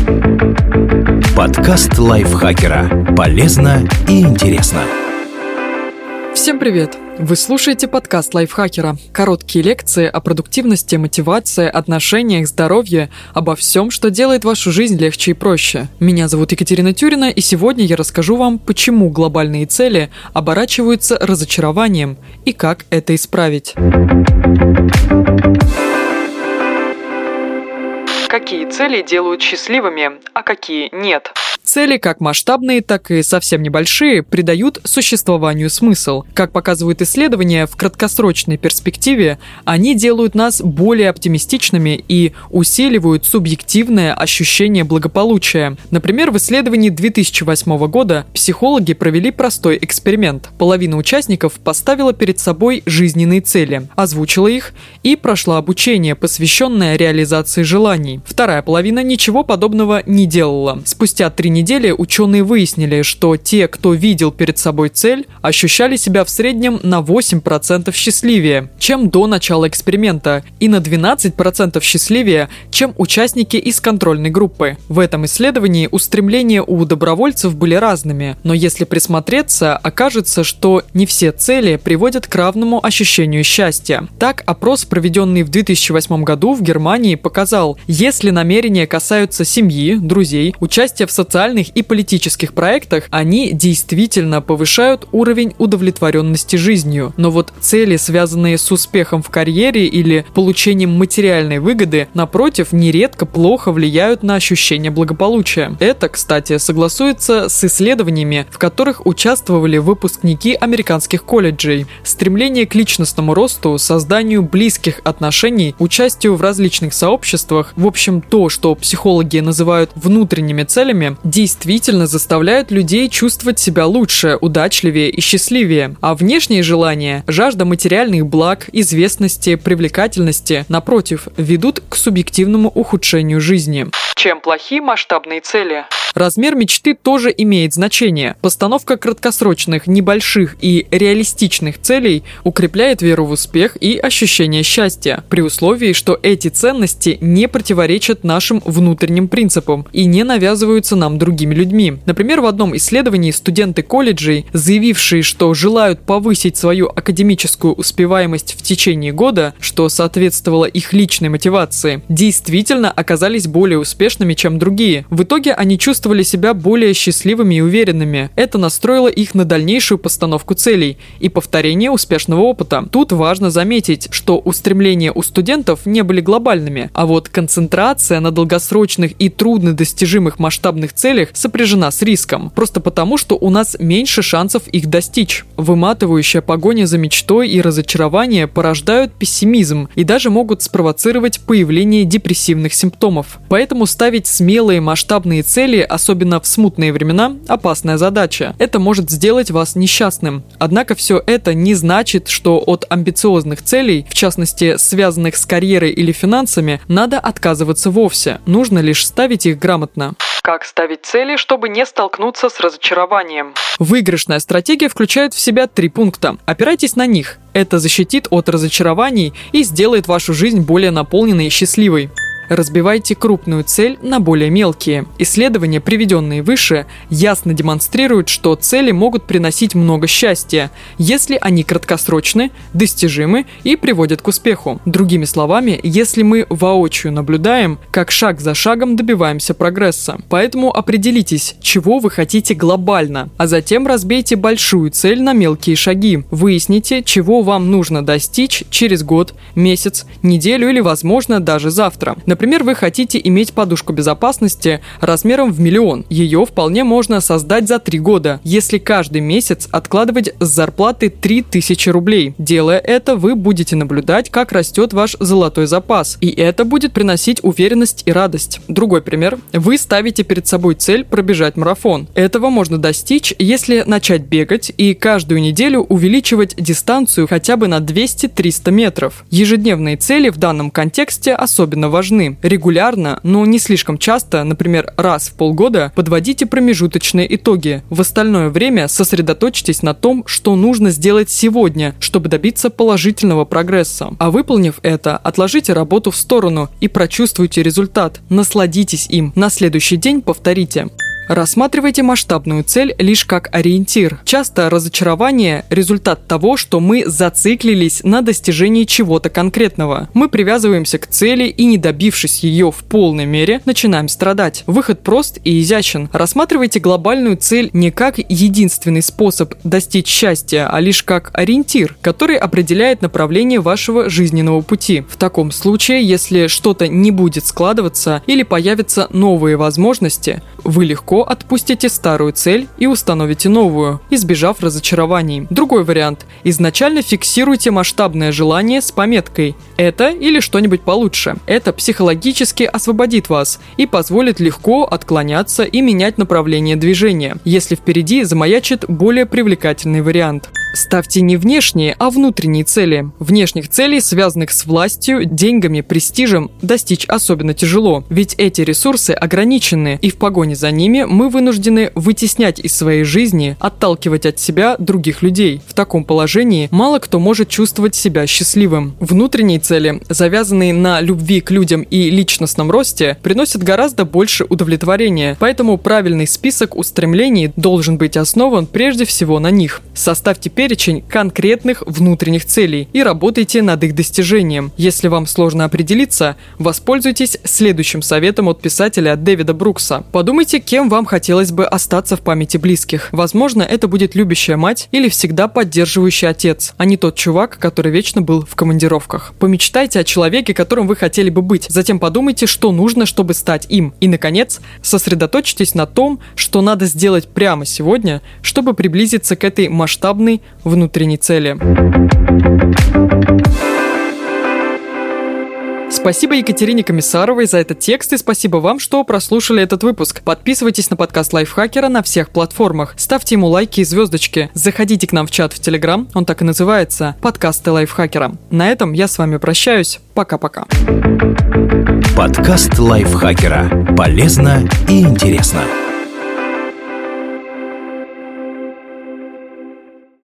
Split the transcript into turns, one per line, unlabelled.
Подкаст лайфхакера. Полезно и интересно.
Всем привет! Вы слушаете подкаст лайфхакера. Короткие лекции о продуктивности, мотивации, отношениях, здоровье, обо всем, что делает вашу жизнь легче и проще. Меня зовут Екатерина Тюрина, и сегодня я расскажу вам, почему глобальные цели оборачиваются разочарованием и как это исправить. Какие цели делают счастливыми, а какие нет? Цели, как масштабные, так и совсем небольшие, придают существованию смысл. Как показывают исследования, в краткосрочной перспективе они делают нас более оптимистичными и усиливают субъективное ощущение благополучия. Например, в исследовании 2008 года психологи провели простой эксперимент. Половина участников поставила перед собой жизненные цели, озвучила их и прошла обучение, посвященное реализации желаний. Вторая половина ничего подобного не делала. Спустя 3 недели ученые выяснили, что те, кто видел перед собой цель, ощущали себя в среднем на 8% счастливее, чем до начала эксперимента, и на 12% счастливее, чем участники из контрольной группы. В этом исследовании устремления у добровольцев были разными, но если присмотреться, окажется, что не все цели приводят к равному ощущению счастья. Так, опрос, проведенный в 2008 году в Германии, показал, если намерения касаются семьи, друзей, участия в социальных и политических проектах, они действительно повышают уровень удовлетворенности жизнью. Но вот цели, связанные с успехом в карьере или получением материальной выгоды, напротив, нередко плохо влияют на ощущение благополучия. Это, кстати, согласуется с исследованиями, в которых участвовали выпускники американских колледжей. Стремление к личностному росту, созданию близких отношений, участию в различных сообществах, в общем, то, что психологи называют внутренними целями, действительно заставляют людей чувствовать себя лучше, удачливее и счастливее. А внешние желания, жажда материальных благ, известности, привлекательности, напротив, ведут к субъективному ухудшению жизни. Чем плохи масштабные цели? Размер мечты тоже имеет значение. Постановка краткосрочных, небольших и реалистичных целей укрепляет веру в успех и ощущение счастья, при условии, что эти ценности не противоречат нашим внутренним принципам и не навязываются нам другими людьми. Например, в одном исследовании студенты колледжей, заявившие, что желают повысить свою академическую успеваемость в течение года, что соответствовало их личной мотивации, действительно оказались более успешными, чем другие. В итоге они чувствовали себя более счастливыми и уверенными. Это настроило их на дальнейшую постановку целей и повторение успешного опыта. Тут важно заметить, что устремления у студентов не были глобальными, а вот концентрация на долгосрочных и труднодостижимых масштабных целях сопряжена с риском. Просто потому, что у нас меньше шансов их достичь. Выматывающая погоня за мечтой и разочарование порождают пессимизм и даже могут спровоцировать появление депрессивных симптомов. Поэтому ставить смелые масштабные цели, особенно в смутные времена, опасная задача. Это может сделать вас несчастным. Однако все это не значит, что от амбициозных целей, в частности, связанных с карьерой или финансами, надо отказываться вовсе. Нужно лишь ставить их грамотно. Как ставить цели, чтобы не столкнуться с разочарованием? Выигрышная стратегия включает в себя 3 пункта. Опирайтесь на них. Это защитит от разочарований и сделает вашу жизнь более наполненной и счастливой. Разбивайте крупную цель на более мелкие. Исследования, приведенные выше, ясно демонстрируют, что цели могут приносить много счастья, если они краткосрочны, достижимы и приводят к успеху. Другими словами, если мы воочию наблюдаем, как шаг за шагом добиваемся прогресса. Поэтому определитесь, чего вы хотите глобально, а затем разбейте большую цель на мелкие шаги. Выясните, чего вам нужно достичь через год, месяц, неделю или, возможно, даже завтра. Например, вы хотите иметь подушку безопасности размером в 1 миллион. Ее вполне можно создать за 3 года, если каждый месяц откладывать с зарплаты 3000 рублей. Делая это, вы будете наблюдать, как растет ваш золотой запас, и это будет приносить уверенность и радость. Другой пример. Вы ставите перед собой цель пробежать марафон. Этого можно достичь, если начать бегать и каждую неделю увеличивать дистанцию хотя бы на 200-300 метров. Ежедневные цели в данном контексте особенно важны. должны регулярно, но не слишком часто, например, раз в полгода, подводите промежуточные итоги. В остальное время сосредоточьтесь на том, что нужно сделать сегодня, чтобы добиться положительного прогресса. А выполнив это, отложите работу в сторону и прочувствуйте результат. Насладитесь им. На следующий день повторите. Рассматривайте масштабную цель лишь как ориентир. Часто разочарование – результат того, что мы зациклились на достижении чего-то конкретного. Мы привязываемся к цели и, не добившись ее в полной мере, начинаем страдать. Выход прост и изящен. Рассматривайте глобальную цель не как единственный способ достичь счастья, а лишь как ориентир, который определяет направление вашего жизненного пути. В таком случае, если что-то не будет складываться или появятся новые возможности, вы легко отпустите старую цель и установите новую, избежав разочарований. Другой вариант. Изначально фиксируйте масштабное желание с пометкой «это» или что-нибудь получше. Это психологически освободит вас и позволит легко отклоняться и менять направление движения, если впереди замаячит более привлекательный вариант. Ставьте не внешние, а внутренние цели. Внешних целей, связанных с властью, деньгами, престижем, достичь особенно тяжело, ведь эти ресурсы ограничены, и в погоне за ними мы вынуждены вытеснять из своей жизни, отталкивать от себя других людей. В таком положении мало кто может чувствовать себя счастливым. Внутренние цели, завязанные на любви к людям и личностном росте, приносят гораздо больше удовлетворения, поэтому правильный список устремлений должен быть основан прежде всего на них. Составьте перечень конкретных внутренних целей и работайте над их достижением. Если вам сложно определиться, воспользуйтесь следующим советом от писателя Дэвида Брукса. Подумайте, кем вам хотелось бы остаться в памяти близких. Возможно, это будет любящая мать или всегда поддерживающий отец, а не тот чувак, который вечно был в командировках. Помечтайте о человеке, которым вы хотели бы быть. Затем подумайте, что нужно, чтобы стать им. И, наконец, сосредоточьтесь на том, что надо сделать прямо сегодня, чтобы приблизиться к этой масштабной внутренней цели. Спасибо Екатерине Комиссаровой за этот текст и спасибо вам, что прослушали этот выпуск. Подписывайтесь на подкаст Лайфхакера на всех платформах. Ставьте ему лайки и звездочки. Заходите к нам в чат в Телеграм, он так и называется – «Подкасты Лайфхакера». На этом я с вами прощаюсь. Пока-пока.
Подкаст Лайфхакера. Полезно и интересно.